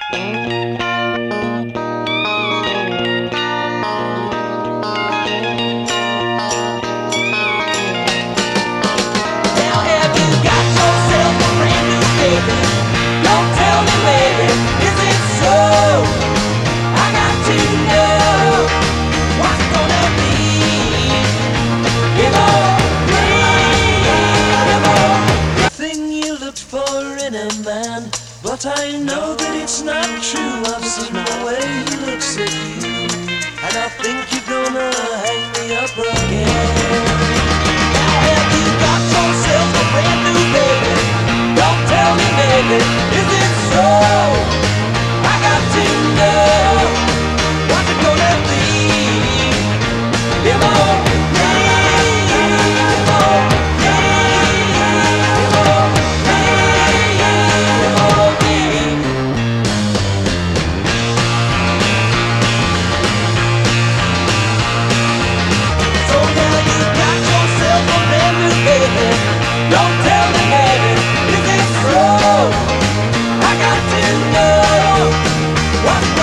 have you got yourself a brand new baby? Don't tell me, baby, is it so? I got to know what's gonna be. Give on me, thing you look for in a man, but I know that it's not true. I've seen the way he looks at you, and I think you're gonna hang me up again. Have you got yourself a brand new baby? Don't tell me, baby, is it so? I got to know what's it gonna be. Give on me, give on me, give on me, give on me. So now you got yourself a brand new baby. Don't tell me, baby, is it so? I got to know what's